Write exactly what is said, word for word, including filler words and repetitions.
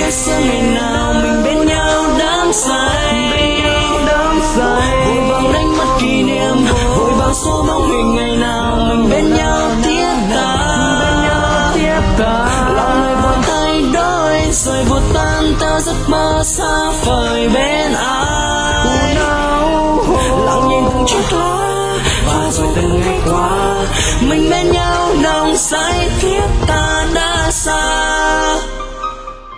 ngày xưa ngày nào mình bên nhau đắm say, vội vàng đánh mất kỷ niệm, vội vàng xóa bóng hình ngày nào mình bên nhau thiết tha. Lòng người vội thay đổi rồi vụt tan, ta giấc mơ xa vời bên ai.